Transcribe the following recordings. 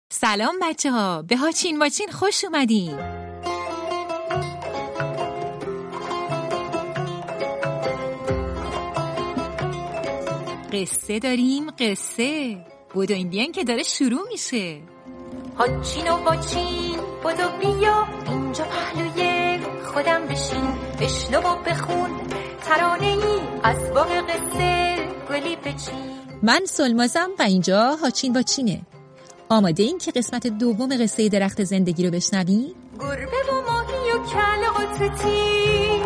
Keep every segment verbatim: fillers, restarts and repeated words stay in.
سلام بچه ها، به هاچین واچین خوش اومدین. قصه داریم، قصه بودوین بیان که داره شروع میشه. هاچین و واچین بودو بیا اینجا پهلوی خودم بشین، بشنو و بخون ترانه ای از باغ قصه گلی بچین. من سلمازم و اینجا هاچین واچینه. آماده این که قسمت دوم قصه درخت زندگی رو بشنویم؟ گربه و ماهی و کله و توتی،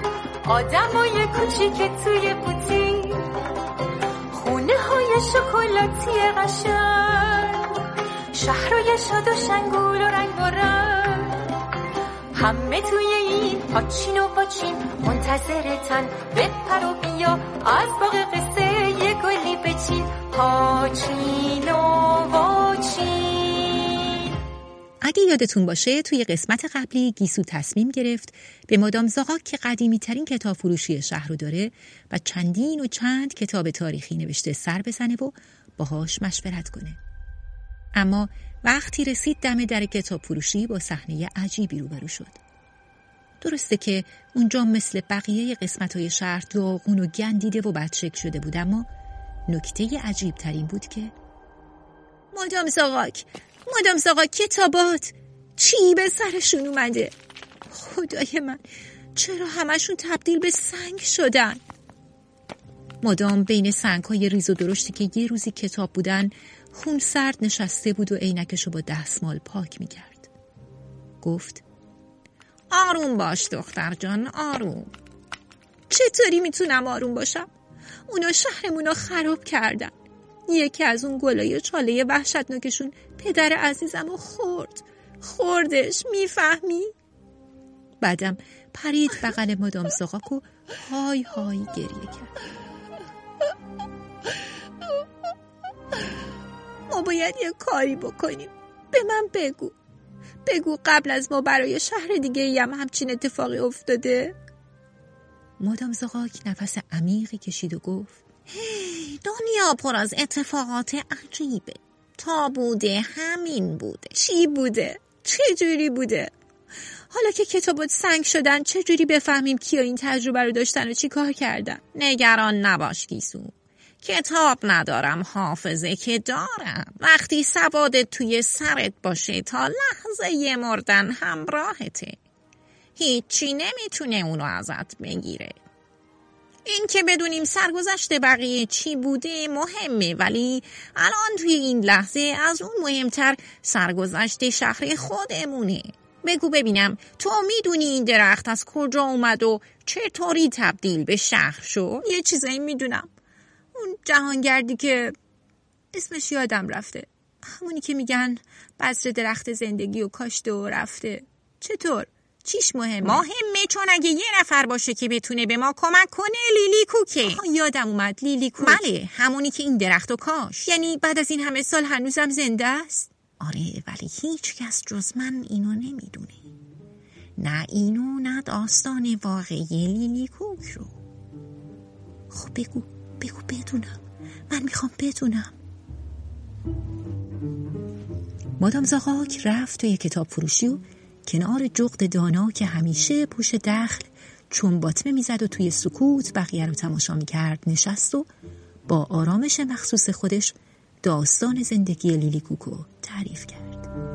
آدمای کوچیک توی بوتی، خونه های شکلاتی قشنگ، شهرهای شاد و شنگول و رنگ و رنگ، همه توی این هاچین و واچین منتظرتن. بپر و بیا از باغ قصه یه گلی بچین. هاچین و واچین. اگه یادتون باشه توی قسمت قبلی گیسو تصمیم گرفت به مادام زاغاک که قدیمی ترین کتاب فروشی شهر رو داره و چندین و چند کتاب تاریخی نوشته سر بزنه و باهاش مشورت کنه. اما وقتی رسید دم در کتاب فروشی با صحنه عجیبی روبرو شد. درسته که اونجا مثل بقیه قسمت‌های شهر داغون و گندیده و بدشکل شده بود، اما نکته عجیب ترین بود که مادام زاغاک مادام زاغاک کتابات چی به سرشون اومده؟ خدای من، چرا همشون تبدیل به سنگ شدن؟ مادام بین سنگ‌های ریز و درشتی که یه روزی کتاب بودن خون سرد نشسته بود و عینکشو با دستمال پاک می‌کرد. گفت آروم باش دختر جان، آروم. چطوری میتونم آروم باشم؟ اونا شهرمونو خراب کردن. یکی از اون گلای چاله وحشتناکشون پدر عزیزمو خورد. خوردش، میفهمی؟ بعدم پرید بغل مادام زاغاک و های های گریه کرد. ما باید یه کاری بکنیم. به من بگو. بگو قبل از ما برای شهر دیگه ای هم همچین اتفاقی افتاده؟ مادام زاغاک نفس عمیقی کشید و گفت هی، دنیا پر از اتفاقات عجیبه. تا بوده همین بوده. چی بوده؟ چه جوری بوده؟ حالا که کتابات سنگ شدن چه جوری بفهمیم کیا این تجربه رو داشتن و چی کار کردن؟ نگران نباش گیسو. کتاب ندارم، حافظه که دارم. وقتی سوادت توی سرت باشه تا لحظه یه مردن همراهته. هیچی نمیتونه اونو ازت بگیره. این که بدونیم سرگذشت بقیه چی بوده مهمه، ولی الان توی این لحظه از اون مهمتر سرگذشت شهر خودمونه. بگو ببینم، تو میدونی این درخت از کجا اومد و چطوری تبدیل به شهر شد؟ یه چیزایی میدونم. اون جهانگردی که اسمش یادم رفته، همونی که میگن بذر درخت زندگی و کاشته و رفته. چطور؟ چیش مهمه؟ مهمه چون اگه یه نفر باشه که بتونه به ما کمک کنه لیلی کوکه. یادم اومد، لیلی کوک. بله، همونی که این درختو کاش. یعنی بعد از این همه سال هنوزم زنده است؟ آره، ولی هیچ کس جز من اینو نمیدونه. نه اینو، نه داستان واقعی لیلی کوک رو. خب بگو بگو بدونم. من میخوام بدونم. مادام زاغاک رفت توی کتاب فروشی و کنار جغد دانا که همیشه پوش دخل چون باطمه میزد و توی سکوت بقیه رو تماشا میکرد نشست و با آرامش مخصوص خودش داستان زندگی لیلی کوکو تعریف کرد.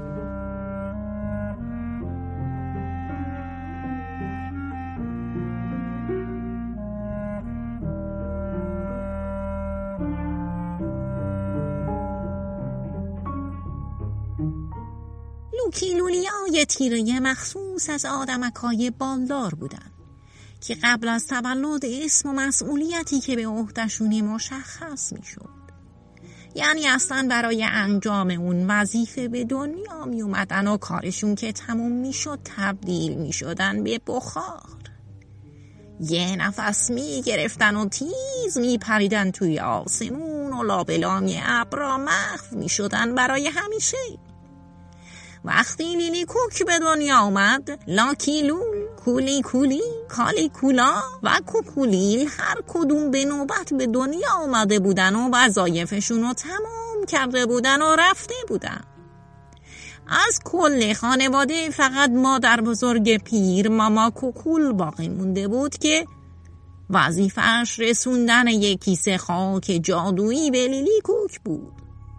لوکی لولیای تیره مخصوص از آدمکای بالدار بودن که قبل از تولد اسم و مسئولیتی که به عهده‌شون مشخص می شد. یعنی اصلا برای انجام اون وظیفه به دنیا می اومدن و کارشون که تموم می شد تبدیل می شدن به بخار. یه نفس می گرفتن و تیز می پریدن توی آسمون و لابلای ابرا محو می شدن برای همیشه. وقتی لیلی کوک به دنیا آمد، لاکیلول، کولی کولی، کالی کولا و کوکولیل هر کدوم به نوبت به دنیا آمده بودن و وظایفشون رو تمام کرده بودن و رفته بودن. از کل خانواده فقط مادر بزرگ پیر ماما کوکول باقی مونده بود که وظیفه‌اش رسوندن یک کیسه خاک جادویی به لیلی کوک بود.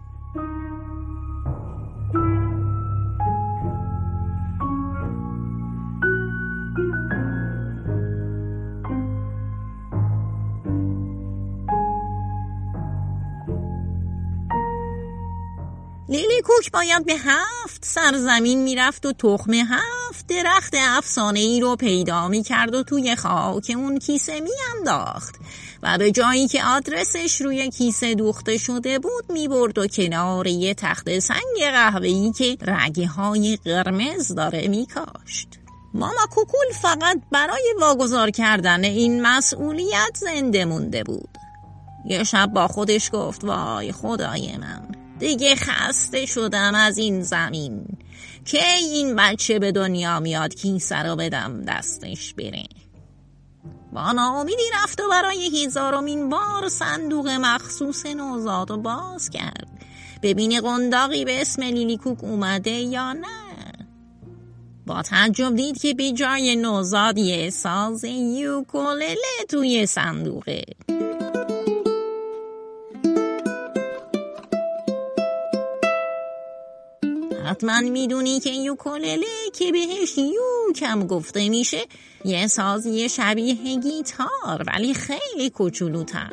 لیلی کوک باید به هفت سرزمین میرفت و تخم هفت درخت افسانه‌ای رو پیدا میکرد و توی خاک اون کیسه میانداخت و به جایی که آدرسش روی کیسه دوخته شده بود میبرد و کنار یه تخت سنگ قهوه‌ای که رگه های قرمز داره میکاشت. ماما کوکول فقط برای واگذار کردن این مسئولیت زنده مونده بود. یه شب با خودش گفت وای خدای من، دیگه خسته شدم از این زمین که این بچه به دنیا میاد کیسه رو بدم دستش بره. با ناامیدی رفت و برای هزارمین بار صندوق مخصوص نوزاد رو باز کرد ببینه قنداقی به اسم لیلی کوک اومده یا نه. با تعجب دید که به جای نوزاد یه ساز یوکولله توی صندوقه. حتما میدونی که یوکولله که بهش یوک هم گفته میشه یه سازی شبیه گیتار ولی خیلی کوچولوتر.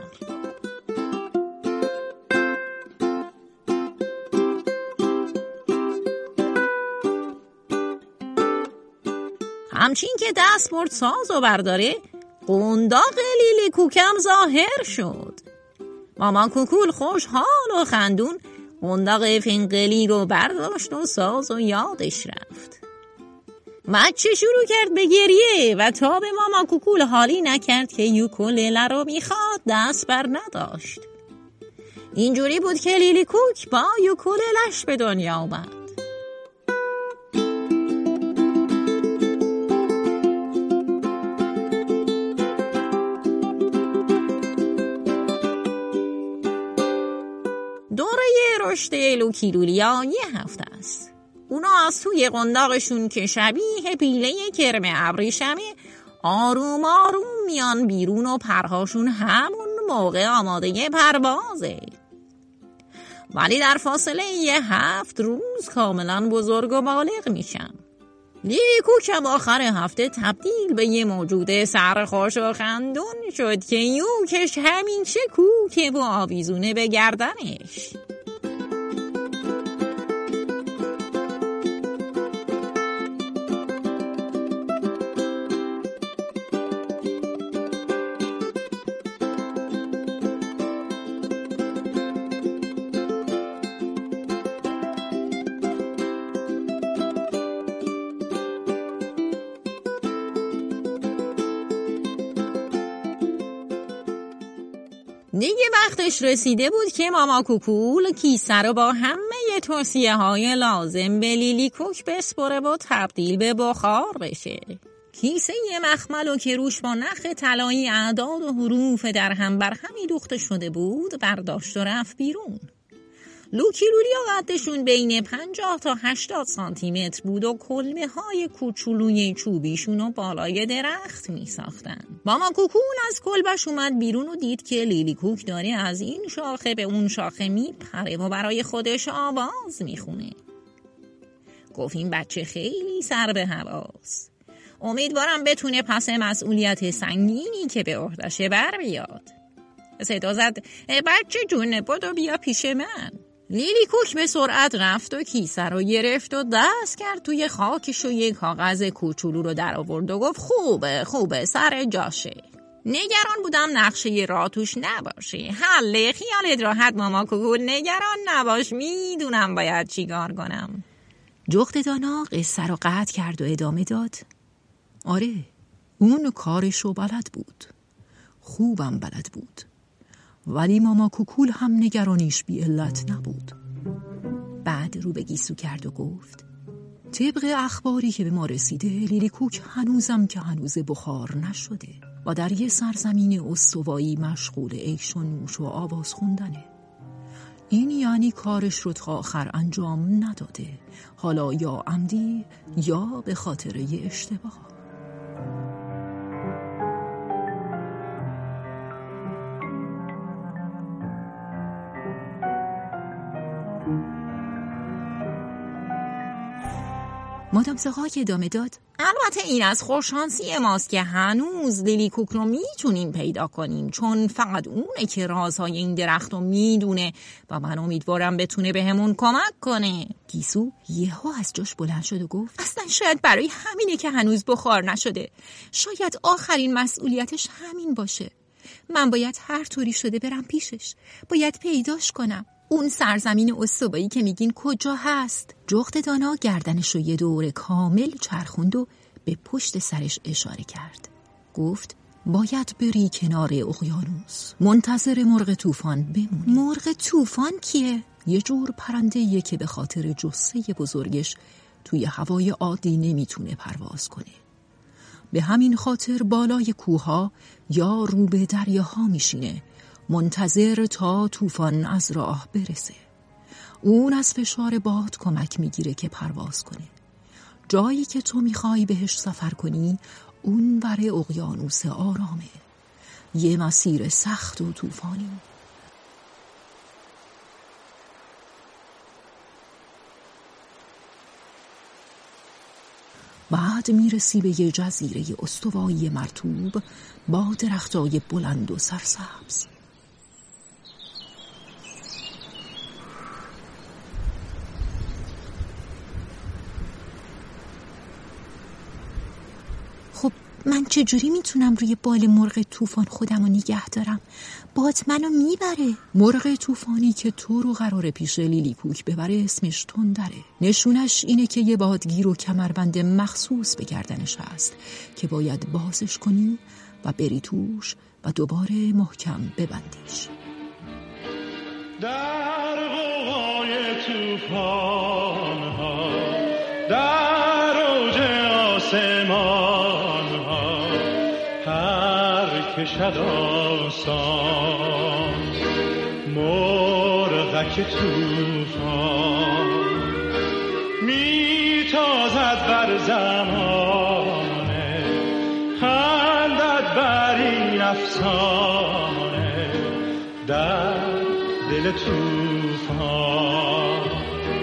همچین که دست برد سازو برداره قنداق لیلی کوکم ظاهر شد. ماما کوکول خوشحال و خندون قنداق فنقلی رو برداشت و ساز و یادش رفت. بچه شروع کرد به گریه و تا به ماما کوکول حالی نکرد که یوکولله رو میخواد دست بر نداشت. اینجوری بود که لیلی کوک با یوکوللش به دنیا اومد. رشد لوکی لولیا یه هفته است. اونا از توی قنداقشون که شبیه پیله کرم ابریشمه آروم آروم میان بیرون و پرهاشون همون موقع آماده پروازه. ولی در فاصله یه هفت روز کاملا بزرگ و بالغ میشن. لیلی کوک هم آخر هفته تبدیل به یه موجود سرخوش و خندون شد که یوکش همین چه کوکه و آویزونه به گردنش. دیگه وقتش رسیده بود که ماما کوکول کیسه رو با همه توصیه های لازم به لیلی کوک بسپره و تبدیل به بخار بشه. کیسه یه مخمل که روش با نخ طلایی اعداد و حروف در هم بر همی دوخته شده بود برداشت و رفت بیرون. لوکی لولیا قدشون بین پنجاه تا هشتاد سانتی متر بود و کلمه های کوچولوی چوبیشون رو بالای درخت می ساختن. ماما کوکول از کلبش اومد بیرون و دید که لیلی کوک داره از این شاخه به اون شاخه می پره و برای خودش آواز می خونه. گفت این بچه خیلی سر به هواست. امیدوارم بتونه پس مسئولیت سنگینی که به عهده‌شه بر بیاد. صدا زد بچه جون بدو بیا پیش من. لیلی کوک به سرعت رفت و کیسه رو گرفت و دست کرد توی خاکش و یک کاغذ کوچولو رو در آورد و گفت خوبه خوبه سر جاشه. نگران بودم نقشه راه توش نباشه. حله خیالت راحت ماما کوکول، نگران نباش، میدونم باید چیکار کنم. جغد دانا قصه رو قطع کرد و ادامه داد. آره اون کارشو بلد بود، خوبم بلد بود، ولی ماما کوکول هم نگرانیش بی علت نبود. بعد رو به گیسو کرد و گفت طبق اخباری که به ما رسیده لیلی کوک هنوزم که هنوز بخار نشده و در یه سرزمین استوایی مشغول عیش و نوش و آواز خوندنه. این یعنی کارش رو تا آخر انجام نداده، حالا یا عمدی یا به خاطر یه اشتباه. مادام زغاک ادامه داد: البته این از خوششانسی ماست که هنوز لیلی کوک رو میتونیم پیدا کنیم، چون فقط اونه که رازهای این درخت رو میدونه و من امیدوارم بتونه به همون کمک کنه. گیسو یهو از جاش بلند شد و گفت: اصلا شاید برای همینه که هنوز بخار نشده. شاید آخرین مسئولیتش همین باشه. من باید هر طوری شده برم پیشش. باید پیداش کنم. اون سرزمین استوایی که میگین کجا هست؟ جغد دانا گردنش رو یه دور کامل چرخوند و به پشت سرش اشاره کرد. گفت: باید بری کنار اقیانوس، منتظر مرغ طوفان بمونی. مرغ طوفان کیه؟ یه جور پرنده‌ایه که به خاطر جثه بزرگش توی هوای عادی نمیتونه پرواز کنه. به همین خاطر بالای کوها یا رو به دریاها میشینه، منتظر تا طوفان از راه برسه. اون از فشار باد کمک میگیره که پرواز کنه. جایی که تو میخوای بهش سفر کنی اون برای اقیانوس آرامه، یه مسیر سخت و طوفانی. بعد میرسی به یه جزیره استوایی مرطوب با درختای بلند و سرسبز. خب من چجوری میتونم روی بال مرغ طوفان خودم رو نگه دارم؟ باد منو میبره. مرغ طوفانی که تو رو قراره پیش لیلی کوک ببره اسمش تندره. نشونش اینه که یه بادگیر و کمربند مخصوص به گردنش هست که باید بازش کنی و بری توش و دوباره محکم ببندیش. در غوغای طوفان ها، در اوج آسمان ها، پر کشد آسان مرغک طوفان، میتازد بر زمانه، خندد بر این افسانه، در دل طوفان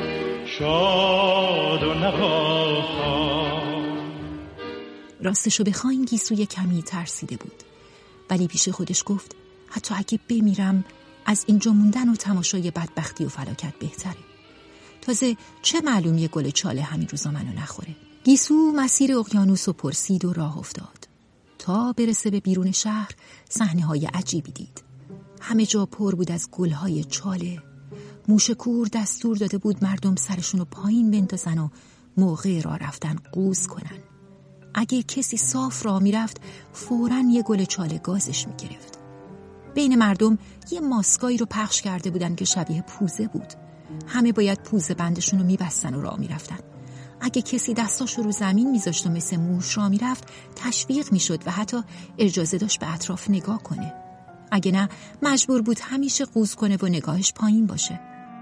شاد و نواخوان. راستشو بخواین گیسوی کمی ترسیده بود، ولی پیش خودش گفت حتی اگه بمیرم از اینجا موندن و تماشای بدبختی و فلاکت بهتره. تازه چه معلوم یه گل چاله همین روزا منو نخوره. گیسو مسیر اقیانوس رو پرسید و راه افتاد تا برسه به بیرون شهر. صحنه‌های عجیبی دید. همه جا پر بود از گل‌های چاله. موشکور دستور داده بود مردم سرشون رو پایین بندازن و موقع راه رفتن قوز کنن. اگه کسی صاف راه میرفت فوراً یه گل چاله گازش میگرفت. بین مردم یه ماسکایی رو پخش کرده بودن که شبیه پوزه بود. همه باید پوزه بندشون رو میبستن و راه میرفتن. اگه کسی دستاشو رو زمین میذاشت و مثل موش راه میرفت تشویق میشد و حتی اجازه داشت به اطراف نگاه کنه. اگه نه مجبور بود همیشه قوز کنه و نگاهش پایین باشه.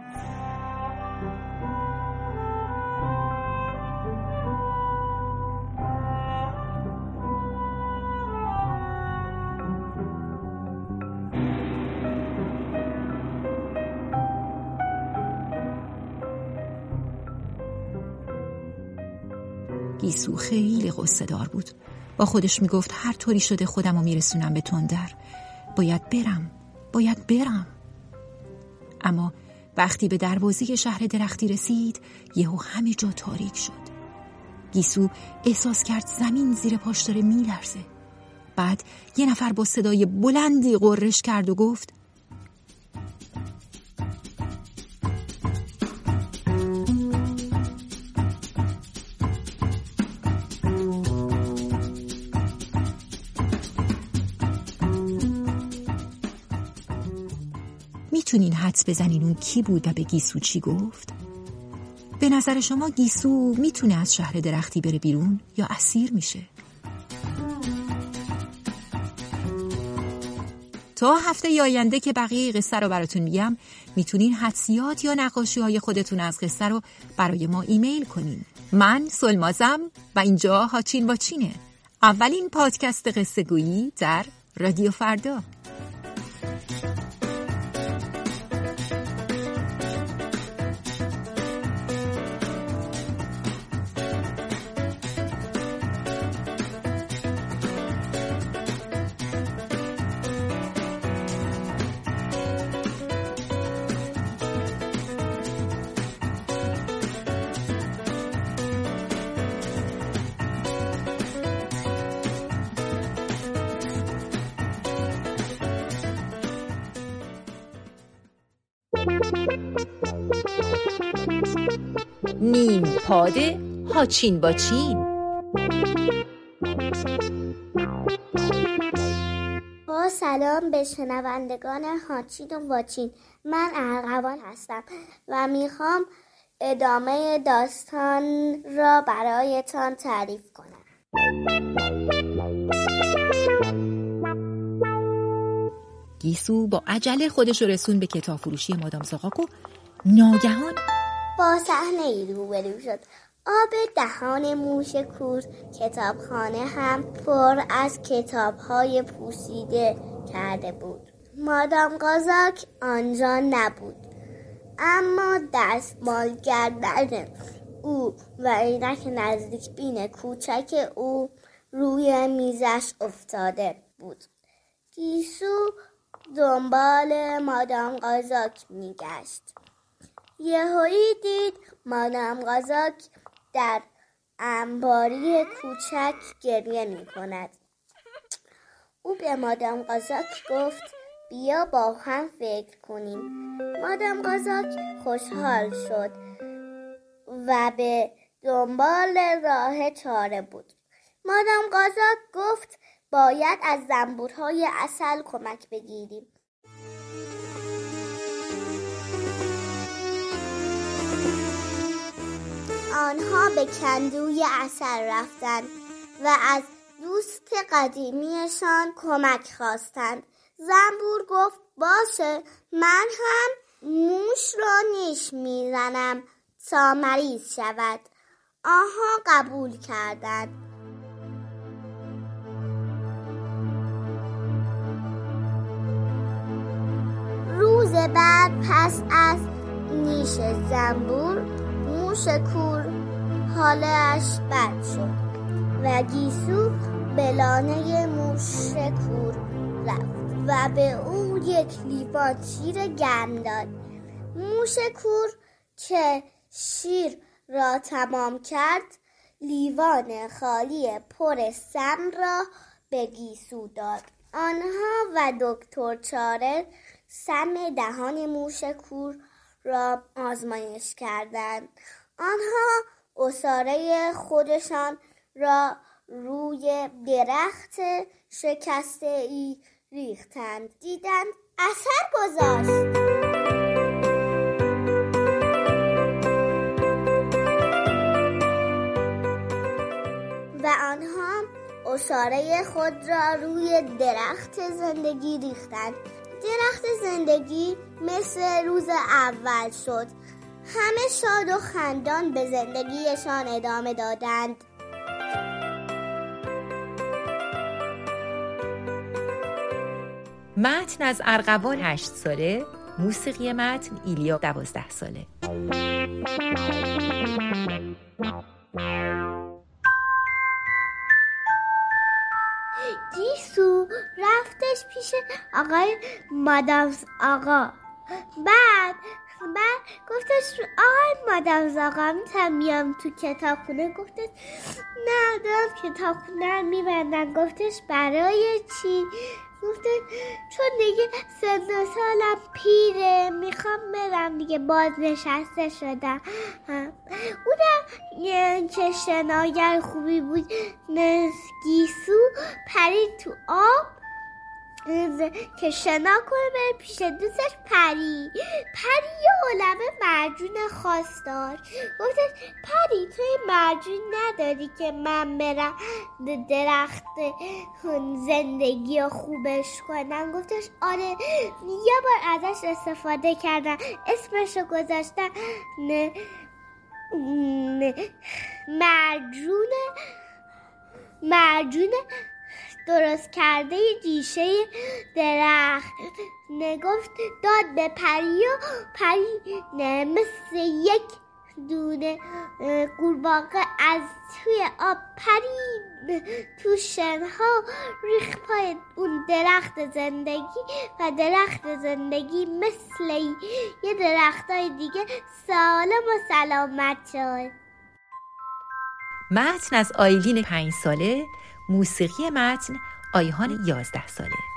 گیسو خیلی غصه دار بود. با خودش میگفت هر طوری شده خودم رو میرسونم به تندر. باید برم، باید برم. اما وقتی به دروازه شهر درختی رسید یهو همه جا تاریک شد. گیسو احساس کرد زمین زیر پاش داره میلرزه. بعد یه نفر با صدای بلندی غرش کرد و گفت: میتونین حدس بزنین اون کی بود و به گیسو چی گفت؟ به نظر شما گیسو میتونه از شهر درختی بره بیرون یا اسیر میشه؟ تا هفته آینده که بقیه قصه رو براتون میگم، میتونین حدسیات یا نقاشی های خودتون از قصه رو برای ما ایمیل کنین. من سلمازم و اینجا هاچین با چینه، اولین پادکست قصه گویی در رادیو فردا. نیم پاد هاچین با چین. با سلام به شنوندگان هاچین و واچین، من ارغوان هستم و میخوام ادامه داستان را برایتان تعریف کنم. گیسو با عجله خودش رو رسون به کتاب فروشی مادام زاغاک و ناگهان با صحنه ای روبرو شد. آب دهان موش کور کتابخانه هم پر از کتاب‌های پوسیده کرده بود. مادام قازاک آنجا نبود، اما دستمال گردن او و عینک نزدیک بین کوچک او روی میزش افتاده بود. گیسو دنبال مادام قازاک میگشت. یهویی دید مادام قازاک در انباری کوچک گریه می کند. او به مادام قازاک گفت بیا با هم فکر کنیم. مادام قازاک خوشحال شد و به دنبال راه چاره بود. مادام قازاک گفت باید از زنبورهای عسل کمک بگیریم. آنها به کندوی عسل رفتند و از دوست قدیمیشان کمک خواستند. زنبور گفت باشه، من هم موش را نیش میزنم تا مریض شود. آنها قبول کردند. روز بعد پس از نیش زنبور موش کور حالش بد شد و گیسو به لانه موش کور رفت و به او یک لیوان شیر گرم داد. موش کور که شیر را تمام کرد، لیوان خالی پر سم را به گیسو داد. آنها و دکتر چاره سم دهان موش کور را آزمایش کردند. آنها عصاره خودشان را روی درخت شکسته ای ریختند. دیدند اثر گذاشت. و آنها عصاره خود را روی درخت زندگی ریختند. درخت زندگی مثل روز اول شد. همه شاد و خندان به زندگیشان ادامه دادند. متن از ارغوان هشت ساله، موسیقی متن ایلیا دوازده ساله. گیسو رفتش پیش آقای مادام آقا. بعد بعد گفتش آقای مادام زاغا میتونم بیام تو کتابخونه؟ گفتش نه، دارم کتابخونه رو میبندن. گفتش برای چی؟ گفتش چون دیگه سن و سالم پیره، میخوام برم دیگه، باز نشسته شدم. اونم که شناگر خوبی بود، گیسو پرید تو آب که شنا کنه بره پیش دوستش پری. پری یه عالمه مرجون خاص داشت. گفتش پری تو این مرجون نداری که من برم درخت زندگی رو خوبش کنم؟ گفتش آره. یه بار ازش استفاده کردن، اسمش رو گذاشتن مرجون مرجون درست کرده ریشه درخت. نگفت داد به پری و پری مثل یک دونه قورباغه از توی آب پرید تو شنها، ریخت پای اون درخت زندگی و درخت زندگی مثل یه درختای دیگه سالم و سلامت شد. متن از آیلین پنج ساله، موسیقی متن آیهان یازده ساله.